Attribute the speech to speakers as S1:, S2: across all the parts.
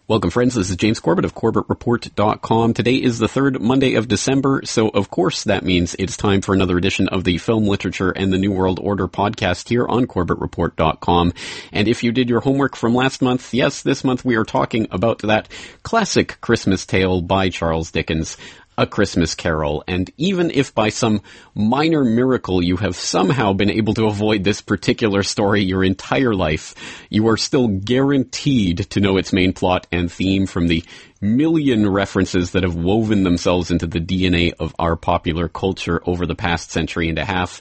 S1: Welcome, friends. This is James Corbett of CorbettReport.com. Today is the third Monday of December, so of course that means it's time for another edition of the Film Literature and the New World Order podcast here on CorbettReport.com. And if you did your homework from last month, yes, this month we are talking about that classic Christmas tale by Charles Dickens, A Christmas Carol. And even if by some minor miracle you have somehow been able to avoid this particular story your entire life, you are still guaranteed to know its main plot and theme from the million references that have woven themselves into the DNA of our popular culture over the past century and a half.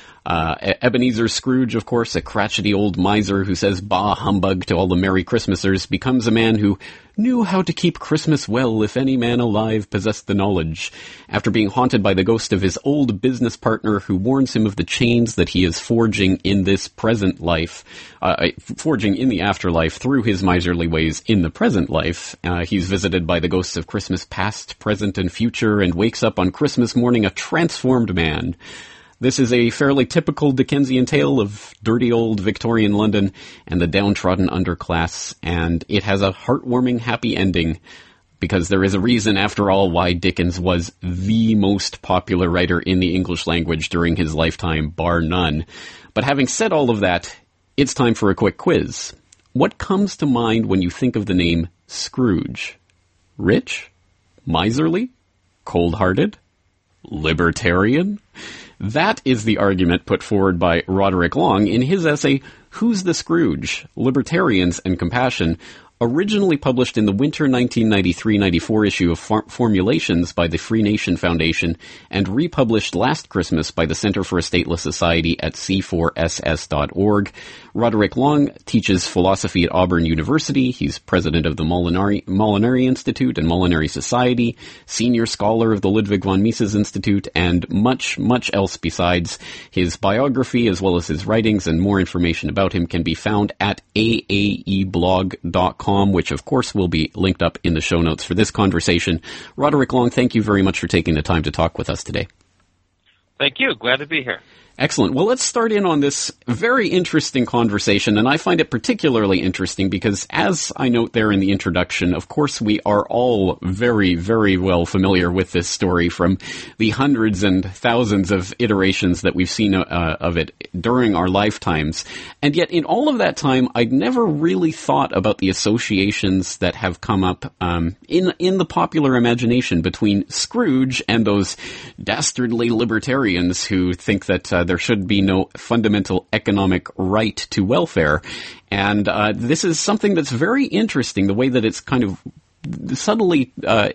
S1: Ebenezer Scrooge, of course, a crotchety old miser who says bah humbug to all the Merry Christmasers, becomes a man who knew how to keep Christmas well if any man alive possessed the knowledge, after being haunted by the ghost of his old business partner who warns him of the chains that he is forging in this present life, forging in the afterlife through his miserly ways in the present life. He's visited by the ghosts of Christmas past, present, and future, and wakes up on Christmas morning a transformed man. This is a fairly typical Dickensian tale of dirty old Victorian London and the downtrodden underclass, and it has a heartwarming happy ending, because there is a reason, after all, why Dickens was the most popular writer in the English language during his lifetime, bar none. But having said all of that, it's time for a quick quiz. What comes to mind when you think of the name Scrooge? Rich? Miserly? Cold-hearted? Libertarian? That is the argument put forward by Roderick Long in his essay, Who's the Scrooge? Libertarians and Compassion, originally published in the winter 1993-94 issue of Formulations by the Free Nation Foundation and republished last Christmas by the Center for a Stateless Society at c4ss.org. Roderick Long teaches philosophy at Auburn University. He's president of the Molinari Institute and Molinari Society, senior scholar of the Ludwig von Mises Institute, and much, much else besides. His biography, as well as his writings and more information about him, can be found at aaeblog.com, which of course will be linked up in the show notes for this conversation. Roderick Long, thank you very much for taking the time to talk with us today.
S2: Thank you. Glad to be here.
S1: Excellent. Well, let's start in on this very interesting conversation, and I find it particularly interesting because, as I note there in the introduction, of course we are all very, very well familiar with this story from the hundreds and thousands of iterations that we've seen of it during our lifetimes. And yet, in all of that time, I'd never really thought about the associations that have come up in the popular imagination between Scrooge and those dastardly libertarians who think that there should be no fundamental economic right to welfare. And this is something that's very interesting, the way that it's kind of subtly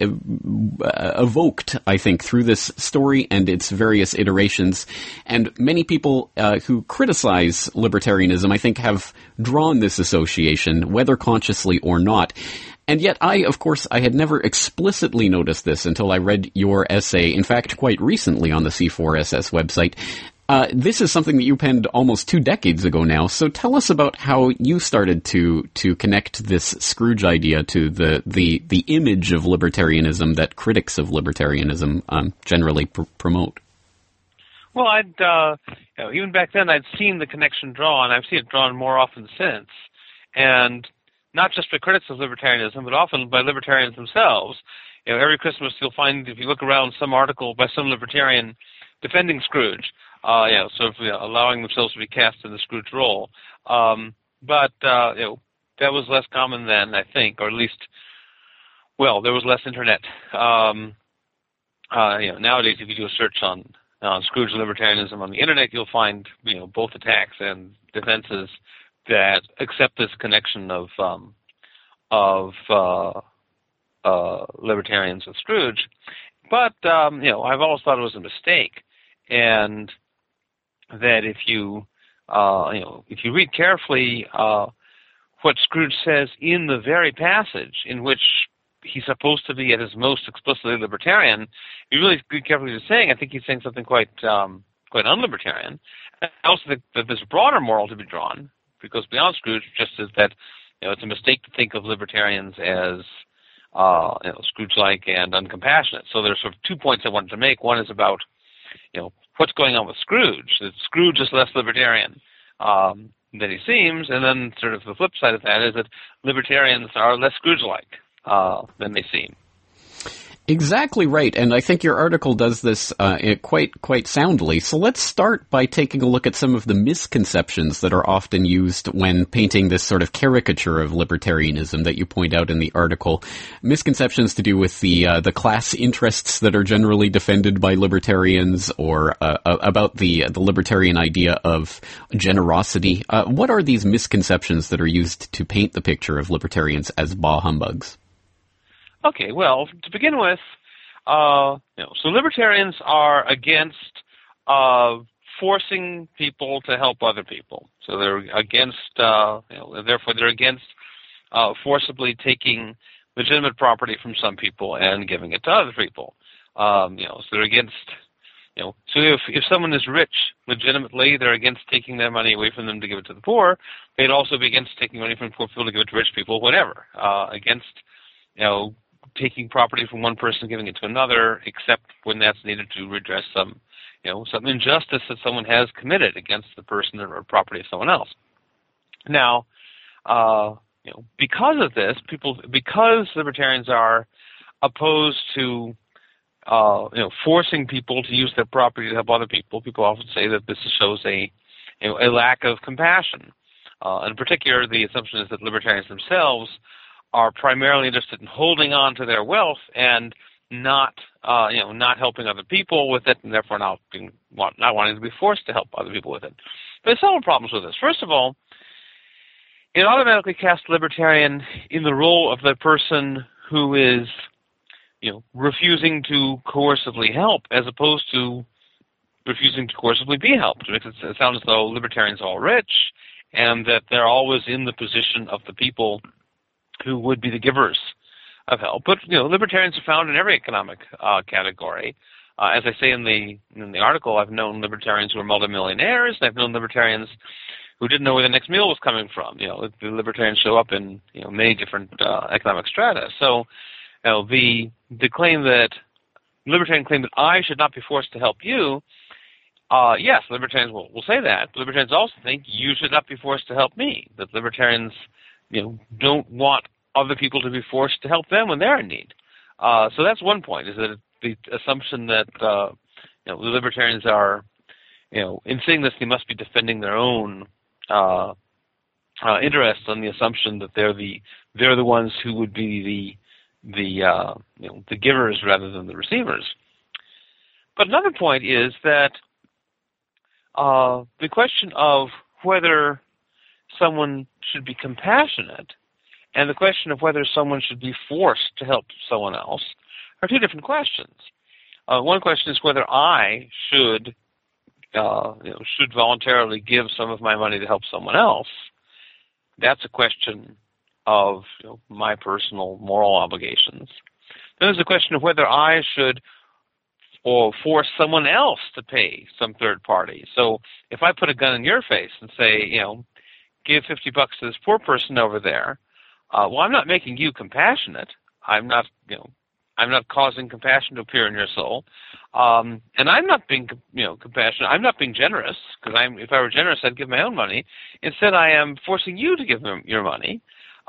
S1: evoked, I think, through this story and its various iterations. And many people who criticize libertarianism, I think, have drawn this association, whether consciously or not. And yet I had never explicitly noticed this until I read your essay, in fact, quite recently on the C4SS website. This is something that you penned almost 2 decades ago now, so tell us about how you started to connect this Scrooge idea to the image of libertarianism that critics of libertarianism generally promote.
S2: Well, even back then I'd seen the connection drawn. I've seen it drawn more often since, and not just by critics of libertarianism, but often by libertarians themselves. Every Christmas you'll find, if you look around, some article by some libertarian defending Scrooge. Allowing themselves to be cast in the Scrooge role. But that was less common then, I think, or at least, there was less internet. Nowadays, if you do a search on Scrooge libertarianism on the internet, you'll find, both attacks and defenses that accept this connection of libertarians with Scrooge. But, I've always thought it was a mistake. And that if you read carefully what Scrooge says in the very passage in which he's supposed to be at his most explicitly libertarian, you really read carefully what he's saying. I think he's saying something quite unlibertarian. I also think that there's a broader moral to be drawn, because beyond Scrooge, just as that it's a mistake to think of libertarians as Scrooge-like and uncompassionate. So there's sort of 2 points I wanted to make. One is about what's going on with Scrooge. That Scrooge is less libertarian than he seems, and then sort of the flip side of that is that libertarians are less Scrooge-like. than they seem.
S1: Exactly right, and I think your article does this quite soundly. So let's start by taking a look at some of the misconceptions that are often used when painting this sort of caricature of libertarianism that you point out in the article. Misconceptions to do with the class interests that are generally defended by libertarians, or about the libertarian idea of generosity. What are these misconceptions that are used to paint the picture of libertarians as bah humbugs?
S2: Okay, well, to begin with, so libertarians are against forcing people to help other people. So they're against, therefore they're against forcibly taking legitimate property from some people and giving it to other people. So they're against, so if someone is rich legitimately, they're against taking their money away from them to give it to the poor. They'd also be against taking money from poor people to give it to rich people, whatever. Against, taking property from one person, giving it to another, except when that's needed to redress some injustice that someone has committed against the person or property of someone else. Now, because of this, because libertarians are opposed to, forcing people to use their property to help other people, people often say that this shows a lack of compassion. In particular, the assumption is that libertarians themselves are primarily interested in holding on to their wealth and not helping other people with it, and therefore not wanting to be forced to help other people with it. But there's several problems with this. First of all, it automatically casts libertarian in the role of the person who is, refusing to coercively help, as opposed to refusing to coercively be helped. It makes it sound as though libertarians are all rich, and that they're always in the position of the people who would be the givers of help. But libertarians are found in every economic category. As I say in the article, I've known libertarians who are multimillionaires, and I've known libertarians who didn't know where the next meal was coming from. The libertarians show up in many different economic strata. So the libertarian claim that I should not be forced to help you, yes, libertarians will say that. But libertarians also think you should not be forced to help me. That libertarians don't want other people to be forced to help them when they're in need. So that's one point, is that the assumption that the libertarians are, in saying this, they must be defending their own interests on the assumption that they're the ones who would be the givers rather than the receivers. But another point is that the question of whether someone should be compassionate and the question of whether someone should be forced to help someone else are two different questions. One question is whether I should voluntarily give some of my money to help someone else. That's a question of my personal moral obligations. Then there's the question of whether I should or force someone else to pay some third party. So if I put a gun in your face and say, give $50 to this poor person over there. Well, I'm not making you compassionate. I'm not causing compassion to appear in your soul. And I'm not being, compassionate. I'm not being generous, because if I were generous, I'd give my own money. Instead, I am forcing you to give them your money.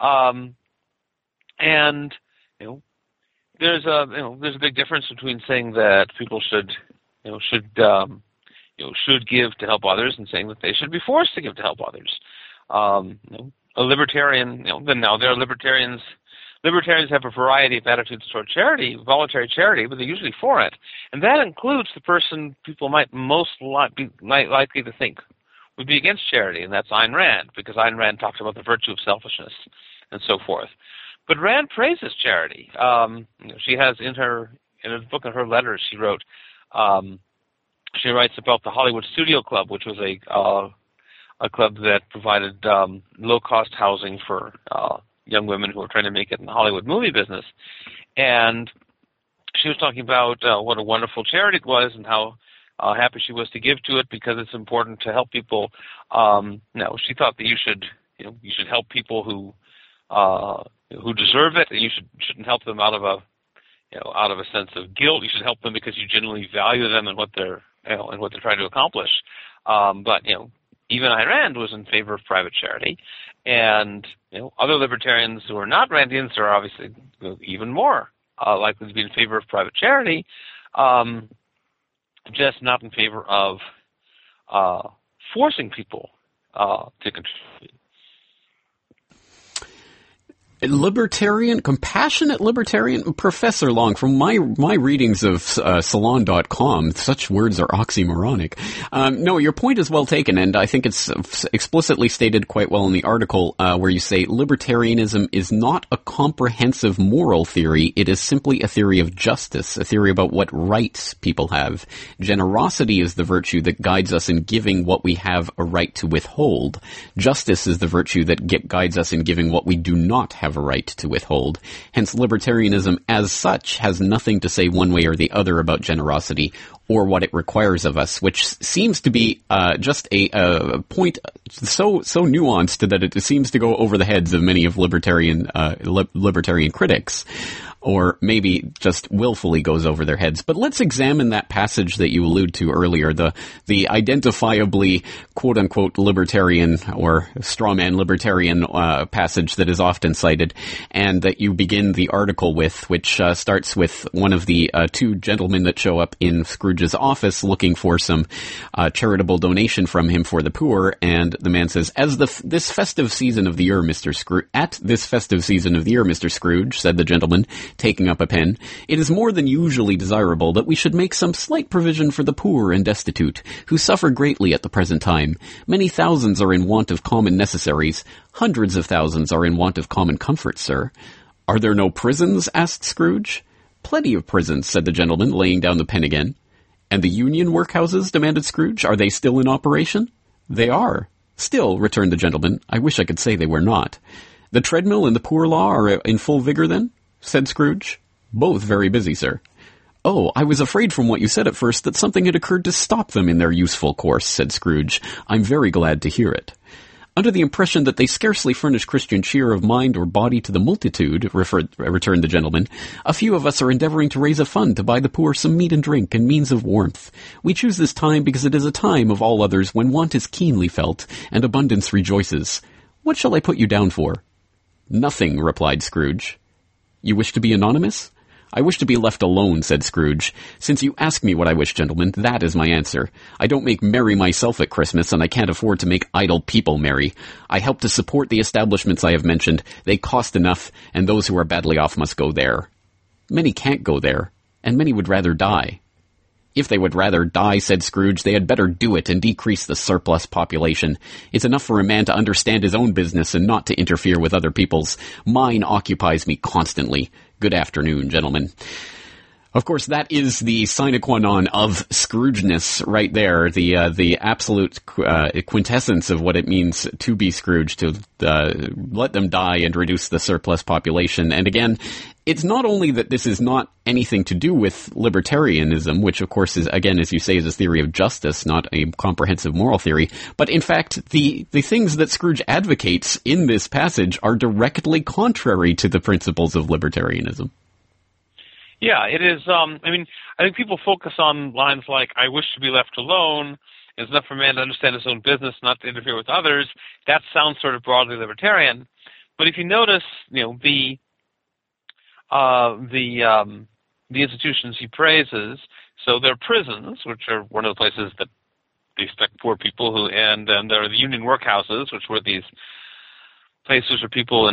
S2: And there's a big difference between saying that people should give to help others and saying that they should be forced to give to help others. A libertarian, then now there are libertarians. Libertarians have a variety of attitudes toward charity, voluntary charity, but they're usually for it, and that includes the person people might most be likely to think would be against charity, and that's Ayn Rand, because Ayn Rand talks about the virtue of selfishness and so forth. But Rand praises charity. She has in a book in her letters she wrote. She writes about the Hollywood Studio Club, which was a club that provided low-cost housing for young women who were trying to make it in the Hollywood movie business. And she was talking about what a wonderful charity it was and how happy she was to give to it because it's important to help people. She thought that you should help people who deserve it, and you shouldn't help them out of a sense of guilt. You should help them because you genuinely value them and what they're trying to accomplish. But even Ayn Rand was in favor of private charity, and other libertarians who are not Randians are obviously even more likely to be in favor of private charity, just not in favor of forcing people to contribute.
S1: Compassionate libertarian? Professor Long, from my readings of Salon.com, such words are oxymoronic. No, your point is well taken, and I think it's explicitly stated quite well in the article where you say libertarianism is not a comprehensive moral theory, it is simply a theory of justice, a theory about what rights people have. Generosity is the virtue that guides us in giving what we have a right to withhold. Justice is the virtue that guides us in giving what we do not have a right to withhold. Hence, libertarianism as such has nothing to say one way or the other about generosity or what it requires of us, which seems to be just a point so nuanced that it seems to go over the heads of many of libertarian critics, or maybe just willfully goes over their heads. But let's examine that passage that you allude to earlier, the identifiably quote-unquote libertarian or strawman libertarian passage that is often cited, and that you begin the article with, which starts with one of the two gentlemen that show up in Scrooge's office looking for some charitable donation from him for the poor, and the man says, at this festive season of the year, Mr. Scrooge, said the gentleman, taking up a pen, it is more than usually desirable that we should make some slight provision for the poor and destitute, who suffer greatly at the present time. Many thousands are in want of common necessaries. Hundreds of thousands are in want of common comforts, sir. Are there no prisons? Asked Scrooge. Plenty of prisons, said the gentleman, laying down the pen again. And the union workhouses? Demanded Scrooge. Are they still in operation? They are. Still, returned the gentleman, I wish I could say they were not. The treadmill and the poor law are in full vigor, then? Said Scrooge. Both very busy, sir. Oh, I was afraid from what you said at first that something had occurred to stop them in their useful course, said Scrooge. I'm very glad to hear it. Under the impression that they scarcely furnish Christian cheer of mind or body to the multitude, returned the gentleman, a few of us are endeavoring to raise a fund to buy the poor some meat and drink and means of warmth. We choose this time because it is a time of all others when want is keenly felt and abundance rejoices. What shall I put you down for? Nothing, replied Scrooge. You wish to be anonymous? I wish to be left alone, said Scrooge. Since you ask me what I wish, gentlemen, that is my answer. I don't make merry myself at Christmas, and I can't afford to make idle people merry. I help to support the establishments I have mentioned. They cost enough, and those who are badly off must go there. Many can't go there, and many would rather die. If they would rather die, said Scrooge, they had better do it and decrease the surplus population. It's enough for a man to understand his own business and not to interfere with other people's. Mine occupies me constantly. Good afternoon, gentlemen. Of course, that is the sine qua non of Scroogeness right there, the absolute quintessence of what it means to be Scrooge, to let them die and reduce the surplus population. And again, it's not only that this is not anything to do with libertarianism, which of course is, again, as you say, is a theory of justice, not a comprehensive moral theory, but in fact, the things that Scrooge advocates in this passage are directly contrary to the principles of libertarianism.
S2: Yeah, it is. I think people focus on lines like, I wish to be left alone. It's enough for man to understand his own business, not to interfere with others. That sounds sort of broadly libertarian. But if you notice, the institutions he praises, so there are prisons, which are one of the places that they expect poor people and there are the union workhouses, which were these places where people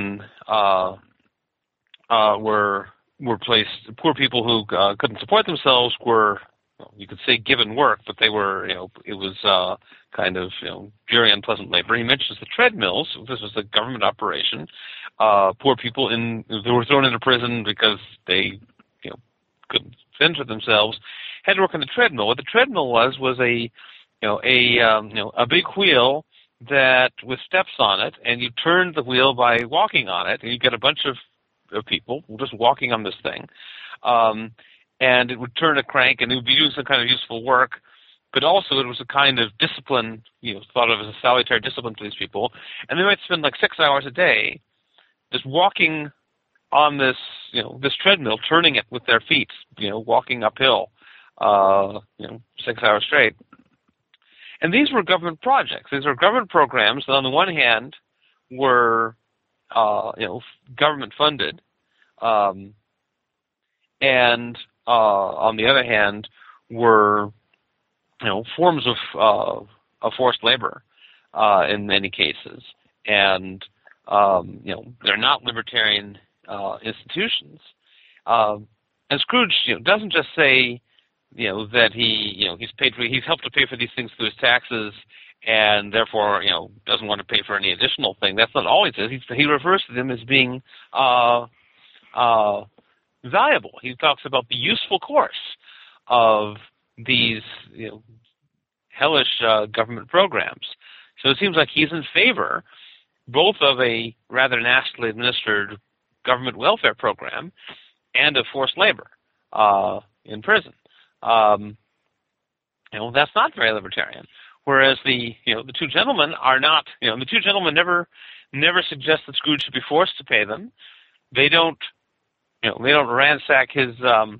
S2: were placed. Poor people who couldn't support themselves were, you could say, given work, but they were, it was kind of, very unpleasant labor. He mentions the treadmills. This was a government operation. Poor people who were thrown into prison because they, couldn't fend for themselves, had to work on the treadmill. What the treadmill was a big wheel that with steps on it, and you turned the wheel by walking on it, and you get a bunch of people just walking on this thing, and it would turn a crank, and it would be doing some kind of useful work, but also it was a kind of discipline, thought of as a salutary discipline to these people, and they might spend like 6 hours a day just walking on this, this treadmill, turning it with their feet, walking uphill, 6 hours straight. And these were government projects. These were government programs that on the one hand were government funded, and on the other hand, were forms of forced labor in many cases, and they're not libertarian institutions. And Scrooge doesn't just say that he's helped to pay for these things through his taxes, and therefore doesn't want to pay for any additional thing. That's not all he says. He refers to them as being valuable. He talks about the useful course of these hellish government programs. So it seems like he's in favor both of a rather nastily administered government welfare program and of forced labor in prison. That's not very libertarian. Whereas the two gentlemen are not. The two gentlemen never suggest that Scrooge should be forced to pay them. They don't ransack his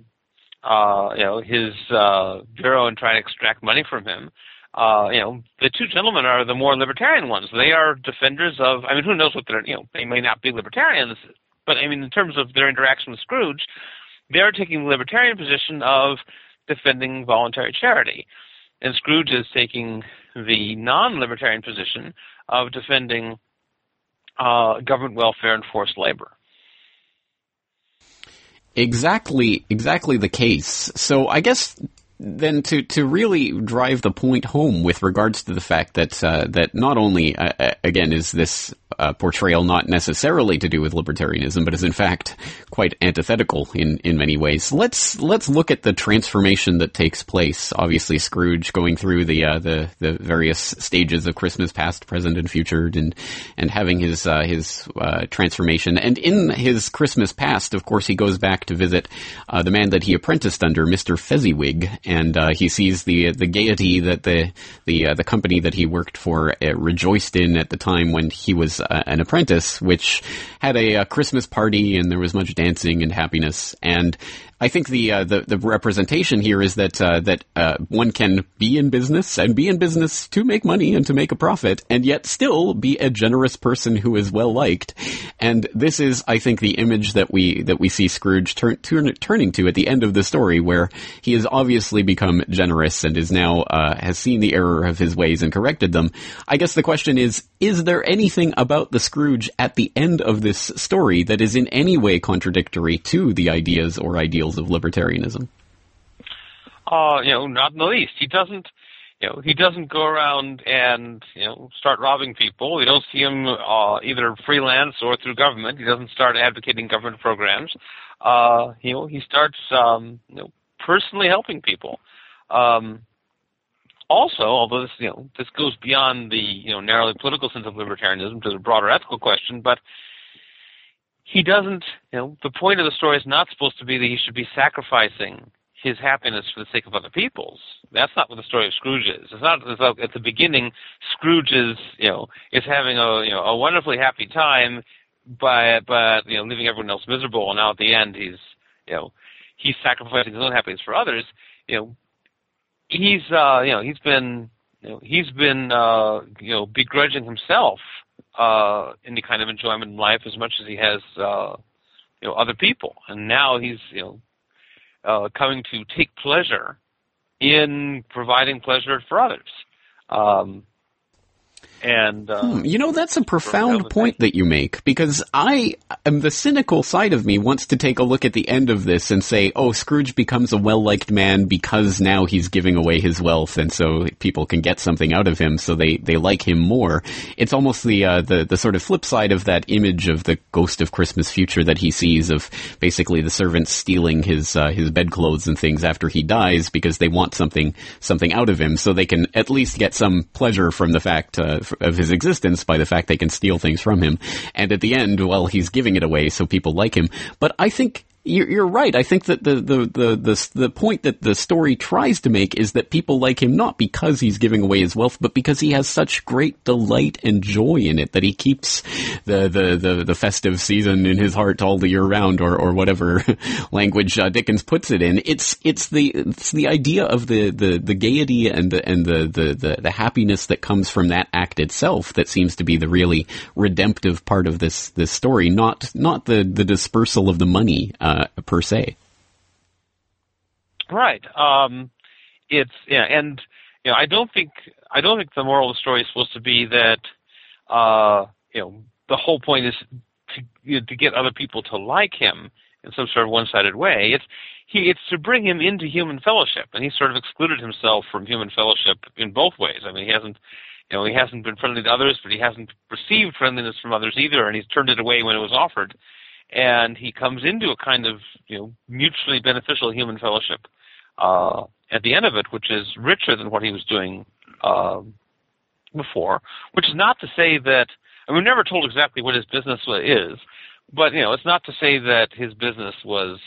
S2: bureau and try to extract money from him. The two gentlemen are the more libertarian ones. They are defenders of. Who knows what they're. They may not be libertarians, but in terms of their interaction with Scrooge, they're taking the libertarian position of defending voluntary charity. And Scrooge is taking the non-libertarian position of defending government welfare and forced labor.
S1: Exactly the case. So I guess then to really drive the point home with regards to the fact that that not only again is this portrayal not necessarily to do with libertarianism, but is in fact quite antithetical in many ways. Let's look at the transformation that takes place. Obviously, Scrooge going through the various stages of Christmas past, present, and future, and having his transformation. And in his Christmas past, of course, he goes back to visit the man that he apprenticed under, Mr. Fezziwig, and he sees the gaiety that the company that he worked for rejoiced in at the time when he was an apprentice, which had a Christmas party, and there was much dancing and happiness. And I think the representation here is that one can be in business to make money and to make a profit, and yet still be a generous person who is well liked. And this is, I think, the image that we see Scrooge turning to at the end of the story, where he has obviously become generous and is now has seen the error of his ways and corrected them. I guess the question is there anything about the Scrooge at the end of this story that is in any way contradictory to the ideas or ideals of libertarianism?
S2: Not in the least. He doesn't go around and start robbing people. We don't see him either freelance or through government. He doesn't start advocating government programs. He starts personally helping people. Also, although this goes beyond the narrowly political sense of libertarianism to the broader ethical question, but he doesn't, the point of the story is not supposed to be that he should be sacrificing his happiness for the sake of other people's. That's not what the story of Scrooge is. It's not as though at the beginning Scrooge is having a wonderfully happy time but leaving everyone else miserable, and now at the end he's sacrificing his own happiness for others. He's been begrudging himself any kind of enjoyment in life as much as he has other people, and now he's coming to take pleasure in providing pleasure for others.
S1: That's a profound point that you make, because the cynical side of me wants to take a look at the end of this and say, oh, Scrooge becomes a well-liked man because now he's giving away his wealth, and so people can get something out of him, so they like him more. It's almost the sort of flip side of that image of the Ghost of Christmas Future that he sees, of basically the servants stealing his bedclothes and things after he dies because they want something out of him, so they can at least get some pleasure from the fact of his existence by the fact they can steal things from him. And at the end, well, he's giving it away so people like him. But I think You're right. I think that the point that the story tries to make is that people like him not because he's giving away his wealth, but because he has such great delight and joy in it that he keeps the festive season in his heart all the year round, or whatever language Dickens puts it in. It's the idea of the gaiety and the happiness that comes from that act itself that seems to be the really redemptive part of this story, not the dispersal of the money per se.
S2: Right. It's and I don't think the moral of the story is supposed to be that the whole point is to get other people to like him in some sort of one-sided way. It's to bring him into human fellowship, and he sort of excluded himself from human fellowship in both ways. I mean, he hasn't been friendly to others, but he hasn't received friendliness from others either, and he's turned it away when it was offered. And he comes into a kind of mutually beneficial human fellowship at the end of it, which is richer than what he was doing before. Which is not to say that we're never told exactly what his business is, but it's not to say that his business was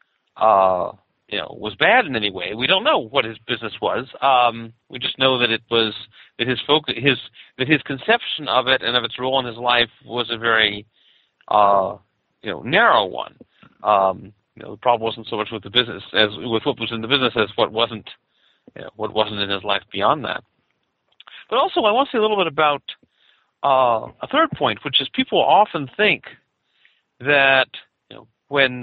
S2: was bad in any way. We don't know what his business was. We just know that it was that his conception of it and of its role in his life was a very narrow one. The problem wasn't so much with the business as with what was in the business as what wasn't in his life beyond that. But also, I want to say a little bit about a third point, which is people often think that when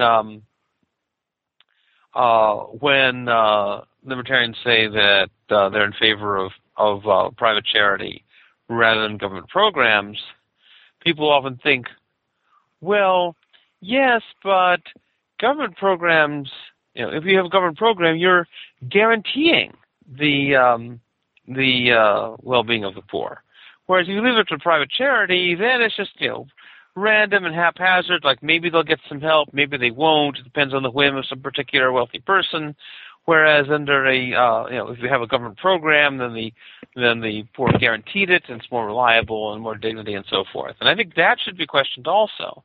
S2: libertarians say that they're in favor of private charity rather than government programs, people often think, well, yes, but government programs, if you have a government program, you're guaranteeing the well-being of the poor. Whereas if you leave it to private charity, then it's just, random and haphazard, like maybe they'll get some help, maybe they won't. It depends on the whim of some particular wealthy person. Whereas under if you have a government program, then the poor are guaranteed it, and it's more reliable and more dignity and so forth. And I think that should be questioned also.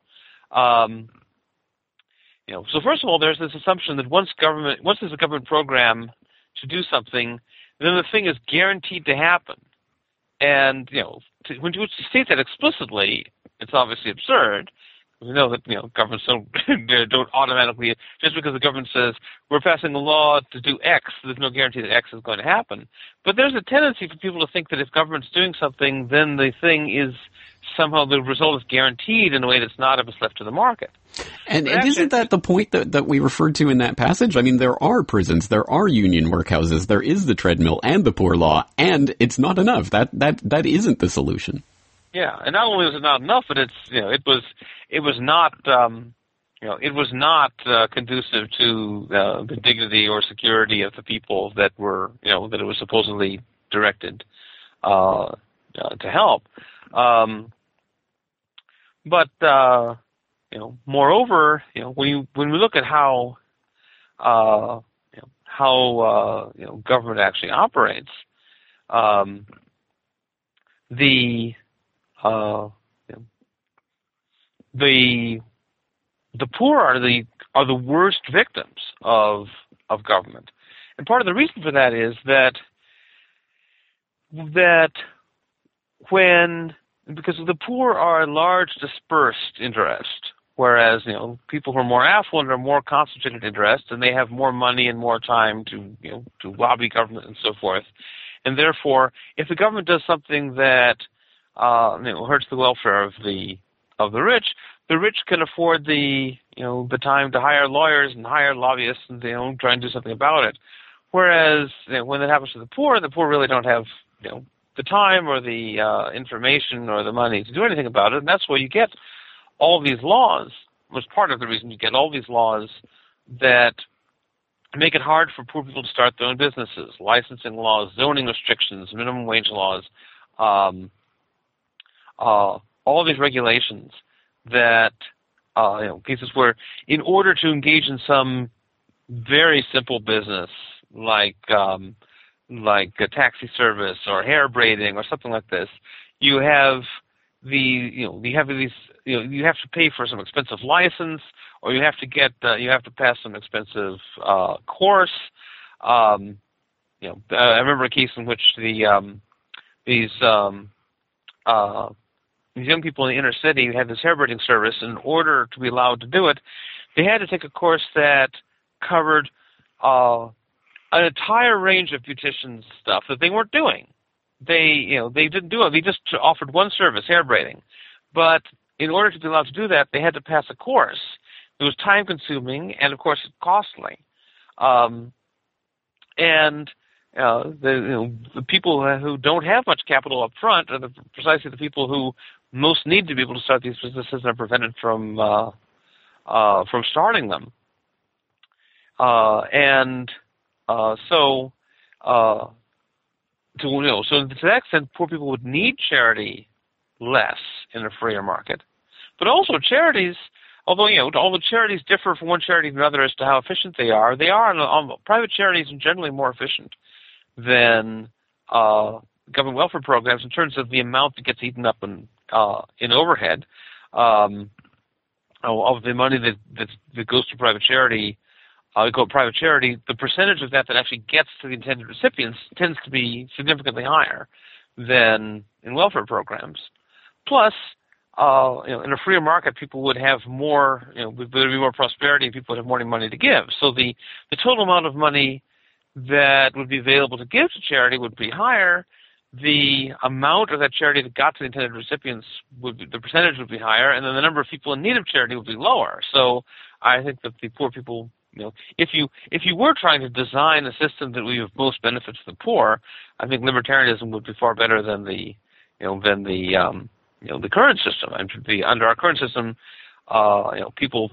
S2: So first of all, there's this assumption that once there's a government program to do something, then the thing is guaranteed to happen. And when you state that explicitly, it's obviously absurd. We know that governments don't automatically, just because the government says we're passing a law to do X, there's no guarantee that X is going to happen. But there's a tendency for people to think that if government's doing something, then the thing is somehow the result is guaranteed in a way that's not if it's left to the market.
S1: And isn't that the point that we referred to in that passage? I mean, there are prisons, there are union workhouses, there is the treadmill and the poor law, and it's not enough. That isn't the solution.
S2: Yeah, and not only was it not enough, but it was not conducive to the dignity or security of the people that were that it was supposedly directed to help. But moreover, when we look at how government actually operates, the poor are the worst victims of government, and part of the reason for that is that because the poor are a large dispersed interest, whereas people who are more affluent are more concentrated interest, and they have more money and more time to lobby government and so forth, and therefore, if the government does something that hurts the welfare of the rich can afford the time to hire lawyers and hire lobbyists and try and do something about it. Whereas when it happens to the poor really don't have the time or the information or the money to do anything about it, and that's why you get all these laws. Was part of the reason you get all these laws that make it hard for poor people to start their own businesses, licensing laws, zoning restrictions, minimum wage laws. All these regulations that, cases where in order to engage in some very simple business like a taxi service or hair braiding or something like this, you have you have these, you have to pay for some expensive license, or you have to pass some expensive course. I remember a case in which these young people in the inner city had this hair braiding service. In order to be allowed to do it, they had to take a course that covered an entire range of beautician stuff that they weren't doing. They didn't do it. They just offered one service, hair braiding. But in order to be allowed to do that, they had to pass a course. It was time-consuming and, of course, costly. The people who don't have much capital up front are precisely the people who most need to be able to start these businesses and are prevented from starting them. So to that extent, poor people would need charity less in a freer market. But also charities, although all the charities differ from one charity to another as to how efficient they are private charities are generally more efficient than government welfare programs in terms of the amount that gets eaten up in overhead of the money that goes to private charity. The percentage of that actually gets to the intended recipients tends to be significantly higher than in welfare programs. Plus, in a freer market, people would have more, there would be more prosperity and people would have more money to give. So the total amount of money that would be available to give to charity would be higher. The amount of that charity that got to the intended recipients the percentage would be higher, and then the number of people in need of charity would be lower. So I think that the poor people, if you were trying to design a system that would give most benefits to the poor, I think libertarianism would be far better than the current system. Under our current system, people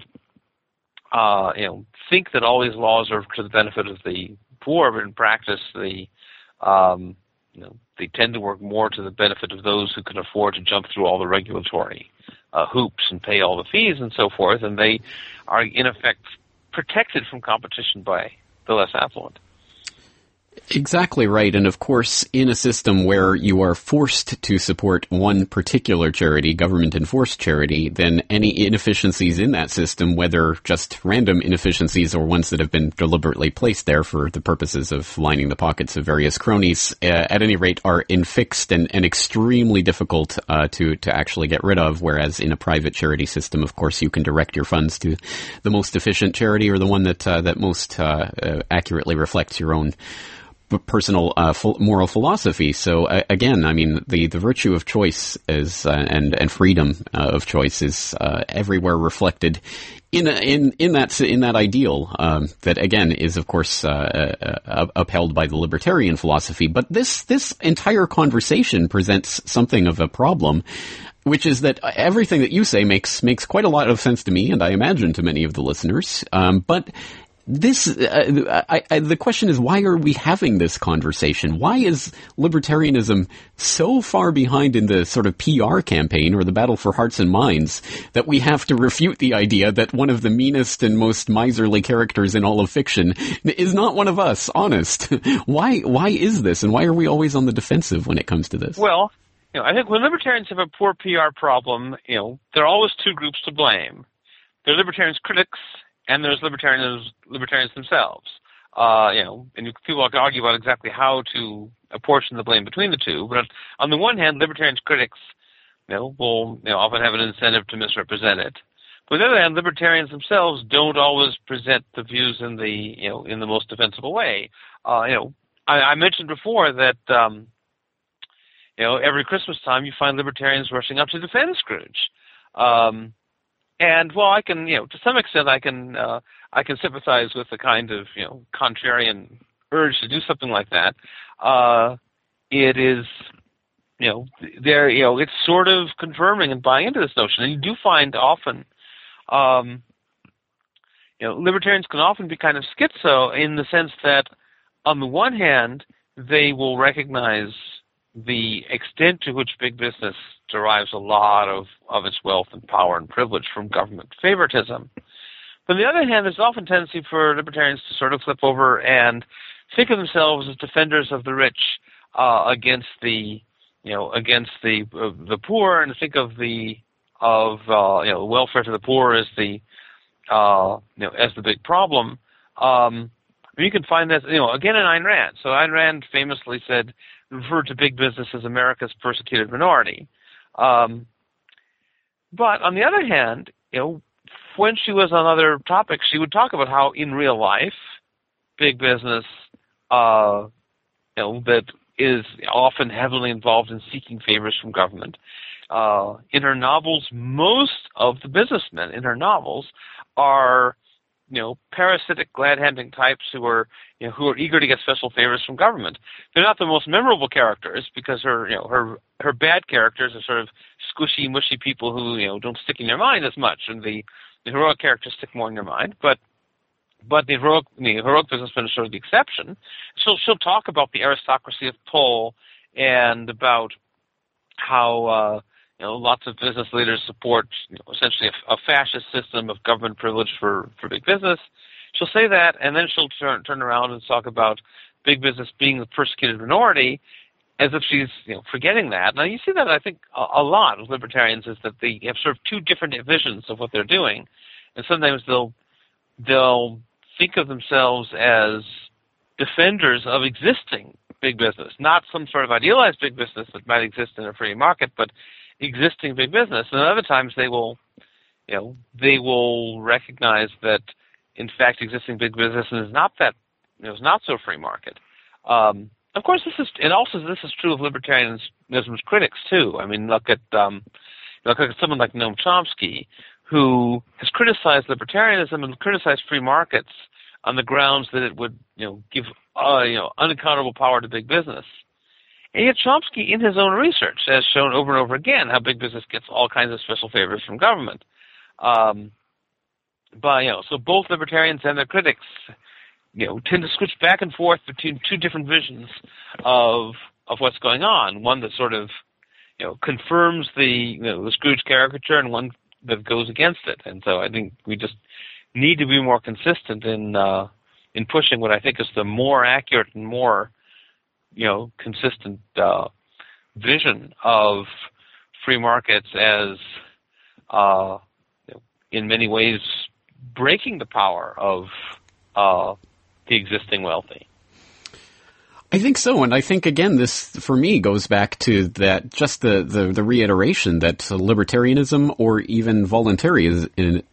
S2: think that all these laws are to the benefit of the poor, but in practice, they tend to work more to the benefit of those who can afford to jump through all the regulatory hoops and pay all the fees and so forth, and they are in effect protected from competition by the less affluent.
S1: Exactly right. And of course, in a system where you are forced to support one particular charity, government-enforced charity, then any inefficiencies in that system, whether just random inefficiencies or ones that have been deliberately placed there for the purposes of lining the pockets of various cronies, at any rate, are infixed and extremely difficult to actually get rid of, whereas in a private charity system, of course, you can direct your funds to the most efficient charity or the one that most accurately reflects your own personal moral philosophy. So again, I mean, the virtue of choice is and freedom of choice is everywhere reflected in that ideal that again is of course upheld by the libertarian philosophy. But this entire conversation presents something of a problem, which is that everything that you say makes quite a lot of sense to me, and I imagine to many of the listeners. But the question is, why are we having this conversation? Why is libertarianism so far behind in the sort of PR campaign or the battle for hearts and minds that we have to refute the idea that one of the meanest and most miserly characters in all of fiction is not one of us? Honest. Why is this, and why are we always on the defensive when it comes to this?
S2: Well, I think when libertarians have a poor PR problem, there are always two groups to blame. There are libertarians critics, and there's libertarians themselves. And people can argue about exactly how to apportion the blame between the two. But on the one hand, libertarians critics, will often have an incentive to misrepresent it. But on the other hand, libertarians themselves don't always present the views in the most defensible way. I mentioned before that every Christmas time you find libertarians rushing up to defend Scrooge. And well, I can, to some extent, I can sympathize with the kind of, contrarian urge to do something like that. It is, it's sort of confirming and buying into this notion. And you do find often, libertarians can often be kind of schizo in the sense that, on the one hand, they will recognize the extent to which big business derives a lot of its wealth and power and privilege from government favoritism. But on the other hand, there's often a tendency for libertarians to sort of flip over and think of themselves as defenders of the rich against the against the poor, and think of welfare to the poor as the as the big problem. You can find that again in Ayn Rand. So Ayn Rand famously referred to big business as America's persecuted minority. But on the other hand, when she was on other topics, she would talk about how in real life, big business, that is often heavily involved in seeking favors from government. In her novels, most of the businessmen in her novels are, parasitic, glad-handing types who are eager to get special favors from government. They're not the most memorable characters because her bad characters are sort of squishy, mushy people who don't stick in your mind as much, and the heroic characters stick more in your mind. But the heroic businessman is sort of the exception. She'll talk about the aristocracy of pull and about how lots of business leaders support essentially a fascist system of government privilege for big business. She'll say that, and then she'll turn around and talk about big business being the persecuted minority, as if she's forgetting that. Now you see that I think a lot with libertarians is that they have sort of two different visions of what they're doing, and sometimes they'll think of themselves as defenders of existing big business, not some sort of idealized big business that might exist in a free market, but existing big business. And other times they will recognize that in fact existing big business is not not so free market. Of course, this is true of libertarianism's critics too. I mean, look at someone like Noam Chomsky, who has criticized libertarianism and criticized free markets on the grounds that it would give unaccountable power to big business. And yet Chomsky, in his own research, has shown over and over again how big business gets all kinds of special favors from government. So both libertarians and their critics, tend to switch back and forth between two different visions of what's going on. One that sort of, confirms the Scrooge caricature, and one that goes against it. And so I think we just need to be more consistent in pushing what I think is the more accurate and more consistent vision of free markets as, in many ways, breaking the power of the existing wealthy.
S1: I think so, and I think, again, this, for me, goes back to that, just the reiteration that libertarianism, or even voluntarism,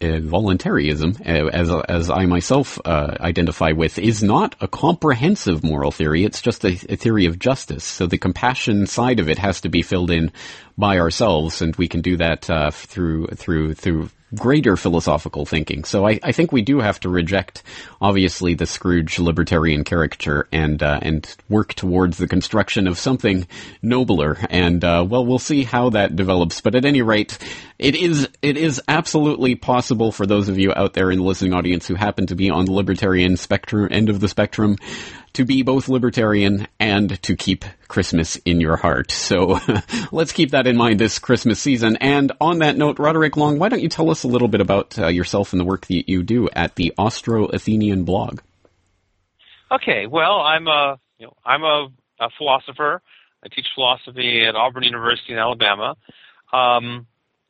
S1: as I myself identify with, is not a comprehensive moral theory. It's just a theory of justice. So the compassion side of it has to be filled in by ourselves, and we can do that through greater philosophical thinking. So I think we do have to reject, obviously, the Scrooge libertarian caricature and work towards the construction of something nobler. And we'll see how that develops. But at any rate, it is absolutely possible for those of you out there in the listening audience who happen to be on the libertarian end of the spectrum to be both libertarian and to keep Christmas in your heart. So let's keep that in mind this Christmas season. And on that note, Roderick Long, why don't you tell us a little bit about yourself and the work that you do at the Austro-Athenian blog? Okay, well, I'm a philosopher. I teach philosophy at Auburn University in Alabama. And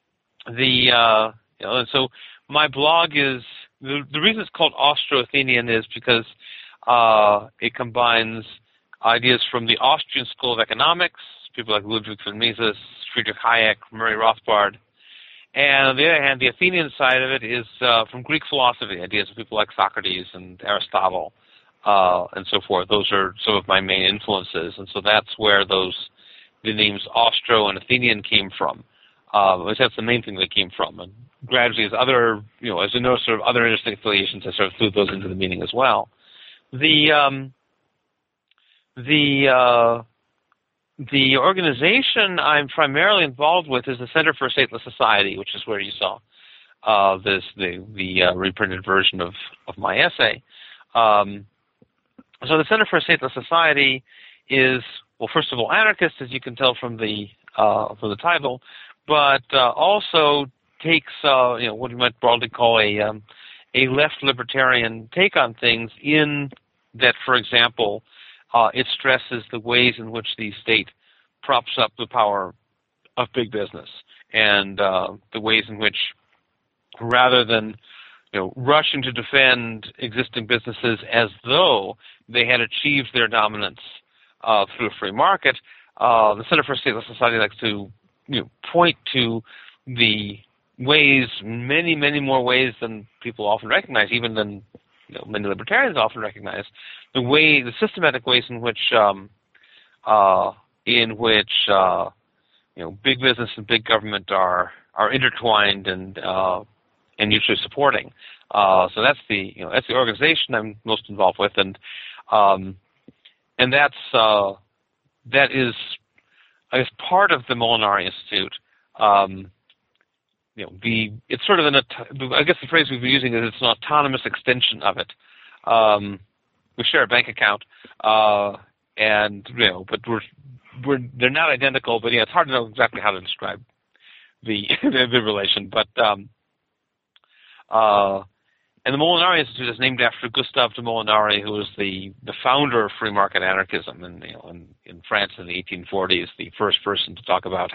S1: so my blog is, the reason it's called Austro-Athenian is because it combines ideas from the Austrian School of Economics, people like Ludwig von Mises, Friedrich Hayek, Murray Rothbard. And on the other hand, the Athenian side of it is from Greek philosophy, ideas of people like Socrates and Aristotle and so forth. Those are some of my main influences. And so that's where the names Austro and Athenian came from. That's the main thing they came from. And gradually, as you know, sort of other interesting affiliations, I sort of threw those into the meaning as well. The organization I'm primarily involved with is the Center for a Stateless Society, which is where you saw the reprinted version of my essay. So the Center for a Stateless Society is, well, first of all, anarchist, as you can tell from the title, but also takes what you might broadly call a left libertarian take on things, in that, for example, it stresses the ways in which the state
S2: props up the power of big business and the ways in which, rather than rushing to defend existing businesses as though they had achieved their dominance through a free market, the Center for a Stateless Society likes to point to the ways, many, many more ways than people often recognize, even than many libertarians often recognize, the systematic ways in which big business and big government are intertwined and mutually supporting. So that's the organization I'm most involved with, and that is, I guess, part of the Molinari Institute. It's sort of I guess the phrase we've been using is it's an autonomous extension of it. We share a bank account, but they're not identical. But it's hard to know exactly how to describe the relation. But and the Molinari Institute is named after Gustave de Molinari, who was the founder of free market anarchism in France in the 1840s, the first person to talk about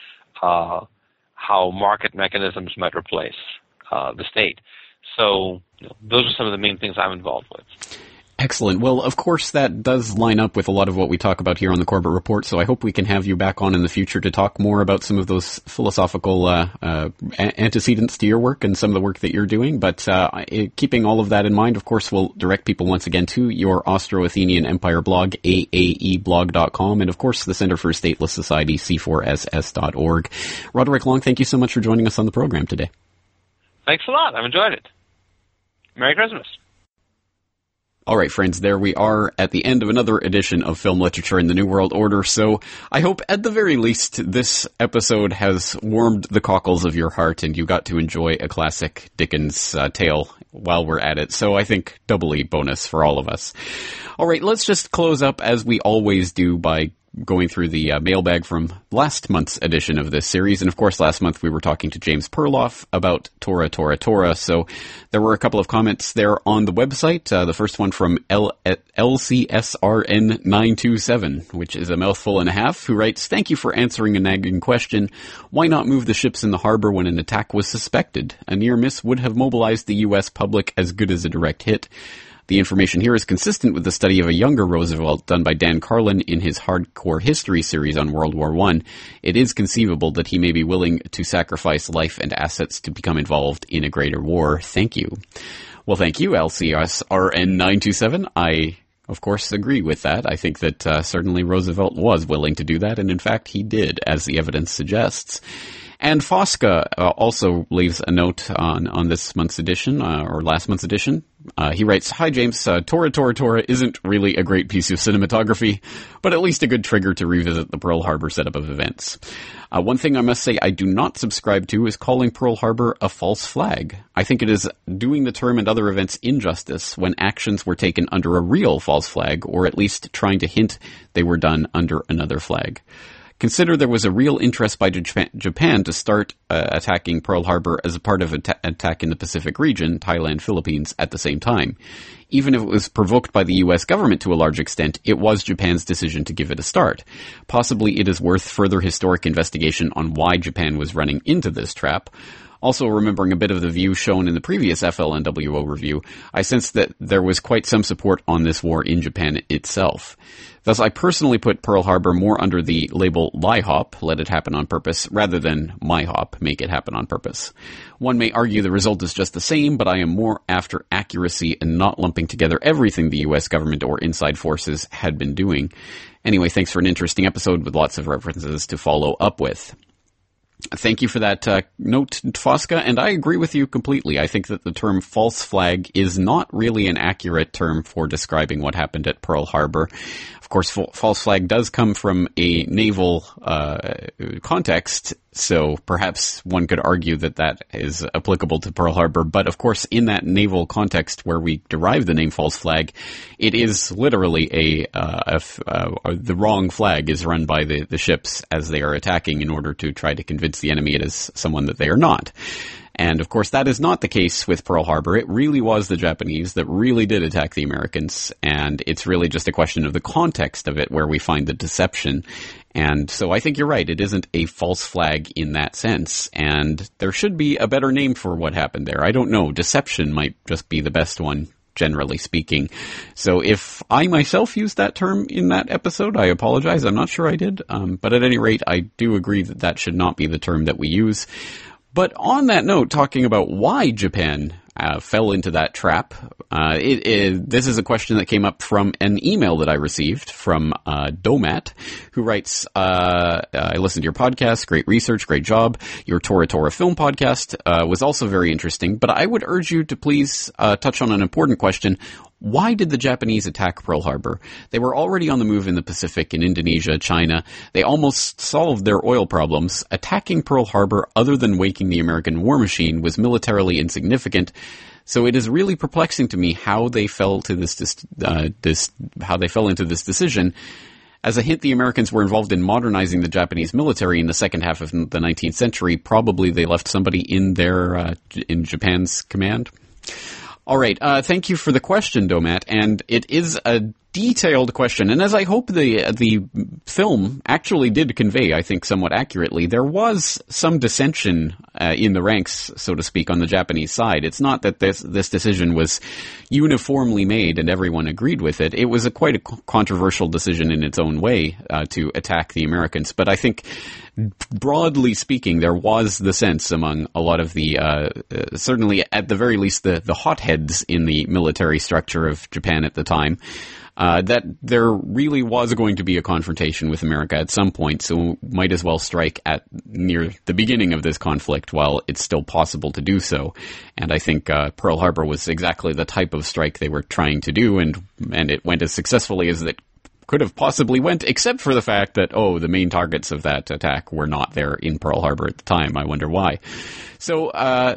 S2: how market mechanisms might replace the state. So those are some of the main things I'm involved with.
S1: Excellent. Well, of course, that does line up with a lot of what we talk about here on the Corbett Report, so I hope we can have you back on in the future to talk more about some of those philosophical antecedents to your work and some of the work that you're doing. But keeping all of that in mind, of course, we'll direct people once again to your Austro-Athenian Empire blog, aaeblog.com, and, of course, the Center for a Stateless Society, c4ss.org. Roderick Long, thank you so much for joining us on the program today.
S2: Thanks a lot. I've enjoyed it. Merry Christmas.
S1: All right, friends, there we are at the end of another edition of Film Literature in the New World Order. So I hope at the very least this episode has warmed the cockles of your heart and you got to enjoy a classic Dickens tale while we're at it. So I think doubly bonus for all of us. All right, let's just close up as we always do by going through the mailbag from last month's edition of this series. And of course, last month we were talking to James Perloff about Tora, Tora, Tora. So there were a couple of comments there on the website. The first one from LCSRN927, which is a mouthful and a half, who writes, "Thank you for answering a nagging question. Why not move the ships in the harbor when an attack was suspected? A near miss would have mobilized the U.S. public as good as a direct hit. The information here is consistent with the study of a younger Roosevelt done by Dan Carlin in his Hardcore History series on World War I. It is conceivable that he may be willing to sacrifice life and assets to become involved in a greater war. Thank you." Well, thank you, LCSRN927. I, of course, agree with that. I think that certainly Roosevelt was willing to do that, and in fact he did, as the evidence suggests. And Fosca also leaves a note on this month's edition, or last month's edition. He writes, "Hi James, Tora, Tora, Tora isn't really a great piece of cinematography, but at least a good trigger to revisit the Pearl Harbor setup of events. One thing I must say I do not subscribe to is calling Pearl Harbor a false flag. I think it is doing the term and other events injustice when actions were taken under a real false flag, or at least trying to hint they were done under another flag. Consider there was a real interest by Japan to start attacking Pearl Harbor as a part of an attack in the Pacific region, Thailand, Philippines, at the same time. Even if it was provoked by the U.S. government to a large extent, it was Japan's decision to give it a start. Possibly it is worth further historic investigation on why Japan was running into this trap. Also, remembering a bit of the view shown in the previous FLNWO review, I sensed that there was quite some support on this war in Japan itself. Thus, I personally put Pearl Harbor more under the label LIHOP, let it happen on purpose, rather than MIHOP, make it happen on purpose. One may argue the result is just the same, but I am more after accuracy and not lumping together everything the U.S. government or inside forces had been doing. Anyway, thanks for an interesting episode with lots of references to follow up with." Thank you for that note, Fosca, and I agree with you completely. I think that the term false flag is not really an accurate term for describing what happened at Pearl Harbor. Of course, false flag does come from a naval context, so perhaps one could argue that that is applicable to Pearl Harbor. But of course, in that naval context where we derive the name false flag, it is literally the wrong flag is run by the ships as they are attacking in order to try to convince the enemy it is someone that they are not. And, of course, that is not the case with Pearl Harbor. It really was the Japanese that really did attack the Americans, and it's really just a question of the context of it where we find the deception. And so I think you're right. It isn't a false flag in that sense. And there should be a better name for what happened there. I don't know. Deception might just be the best one, generally speaking. So if I myself used that term in that episode, I apologize. I'm not sure I did. But at any rate, I do agree that that should not be the term that we use. But on that note, talking about why Japan fell into that trap, this is a question that came up from an email that I received from Domat, who writes, I listened to your podcast, great research, great job. Your Tora Tora film podcast was also very interesting, but I would urge you to please touch on an important question. Why did the Japanese attack Pearl Harbor? They were already on the move in the Pacific, in Indonesia, China. They almost solved their oil problems. Attacking Pearl Harbor, other than waking the American war machine, was militarily insignificant. So it is really perplexing to me how they fell to how they fell into this decision. As a hint, the Americans were involved in modernizing the Japanese military in the second half of the 19th century. Probably they left somebody in in Japan's command. All right. Thank you for the question, Domat. And it is a detailed question. And as I hope the film actually did convey, I think somewhat accurately, there was some dissension in the ranks, so to speak, on the Japanese side. It's not that this decision was uniformly made and everyone agreed with it. It was quite a controversial decision in its own way to attack the Americans. But I think, broadly speaking, there was the sense among a lot of the, certainly at the very least, the hotheads in the military structure of Japan at the time, that there really was going to be a confrontation with America at some point, so might as well strike at near the beginning of this conflict while it's still possible to do so. And I think Pearl Harbor was exactly the type of strike they were trying to do, and it went as successfully as it could have possibly went, except for the fact that, the main targets of that attack were not there in Pearl Harbor at the time. I wonder why. So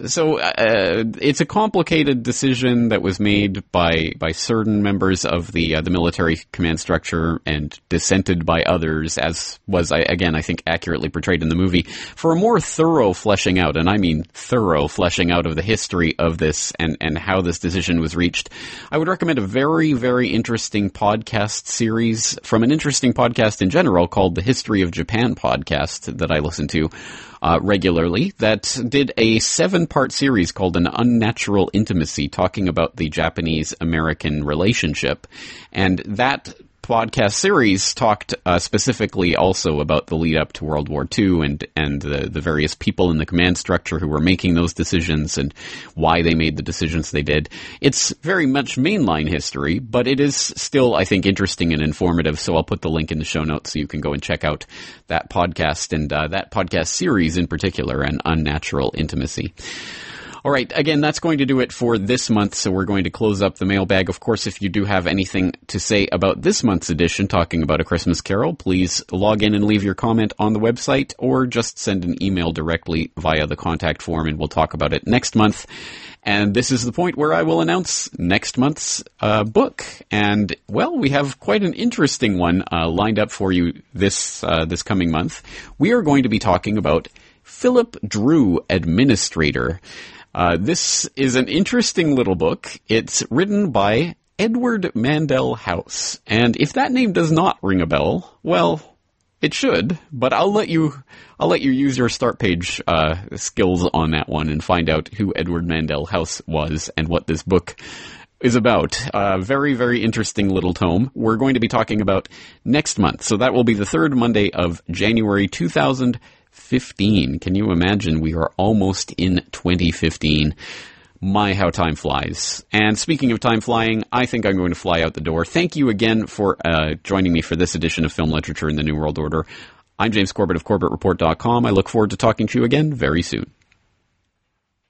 S1: it's a complicated decision that was made by certain members of the military command structure and dissented by others, as was, I think, accurately portrayed in the movie. For a more thorough fleshing out, and I mean thorough fleshing out of the history of this and how this decision was reached, I would recommend a very, very interesting podcast series from an interesting podcast in general called the History of Japan podcast that I listen to regularly, that did a 7-part series called An Unnatural Intimacy, talking about the Japanese-American relationship. And that podcast series talked specifically also about the lead up to World War II and the various people in the command structure who were making those decisions and why they made the decisions they did. It's very much mainline history, but it is still, I think, interesting and informative, so I'll put the link in the show notes so you can go and check out that podcast and that podcast series in particular, An Unnatural Intimacy. All right, again, that's going to do it for this month, so we're going to close up the mailbag. Of course, if you do have anything to say about this month's edition, talking about A Christmas Carol, please log in and leave your comment on the website, or just send an email directly via the contact form, and we'll talk about it next month. And this is the point where I will announce next month's book. And, well, we have quite an interesting one lined up for you this coming month. We are going to be talking about Philip Drew, Administrator. This is an interesting little book. It's written by Edward Mandell House. And if that name does not ring a bell, well, it should, but I'll let you use your start page skills on that one and find out who Edward Mandell House was and what this book is about. Very, very interesting little tome. We're going to be talking about next month. So that will be the third Monday of January 2015. Can you imagine? We are almost in 2015. My, how time flies. And speaking of time flying, I think I'm going to fly out the door. Thank you again for joining me for this edition of Film Literature in the New World Order. I'm James Corbett of CorbettReport.com. I look forward to talking to you again very soon.